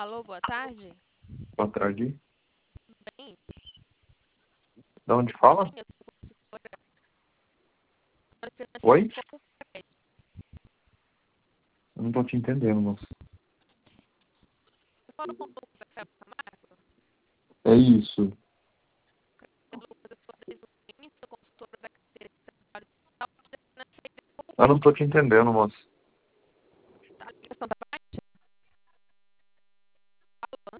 Alô, boa tarde. Boa tarde. Bem, De onde fala? eu sou financeira Oi? com crédito. Eu não tô te entendendo, moço. Eu falo com o Lucas Rafael Camargo. É isso. Lucas, eu sou desde o início, sou consultora da carteira de trabalho digital financeira. Eu não tô te entendendo, moço.